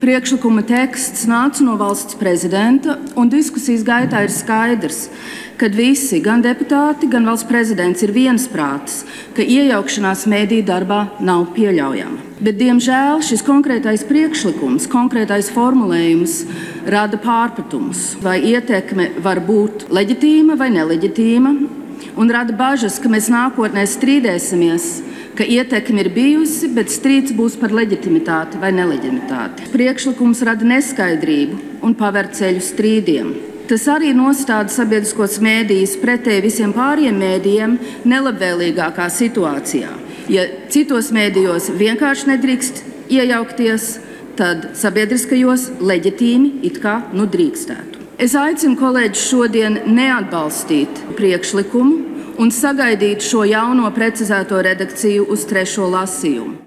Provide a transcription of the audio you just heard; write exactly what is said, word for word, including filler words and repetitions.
Priekšlikuma teksts nāca no valsts prezidenta, un diskusijas gaitā ir skaidrs, ka visi, gan deputāti, gan valsts prezidents ir viensprātis, ka iejaukšanās mediju darbā nav pieļaujama. Bet, diemžēl, šis konkrētais priekšlikums, konkrētais formulējums rada pārpratumus, vai ietekme var būt leģitīma vai neleģitīma, un rada bažas, ka mēs nākotnē strīdēsimies, ka ietekme ir bijusi, bet strīds būs par leģitimitāti vai neleģitimitāti. Priekšlikums rada neskaidrību un paver ceļu strīdiem. Tas arī nostāda sabiedriskos mēdījus pretēji visiem pāriem mēdījiem nelabvēlīgākā situācijā. Ja citos mēdījos vienkārši nedrīkst iejaukties, tad sabiedriskajos leģitīmi it kā nu drīkstētu. Es aicinu kolēģus šodien neatbalstīt priekšlikumu un sagaidīt šo jauno precizēto redakciju uz trešo lasījumu.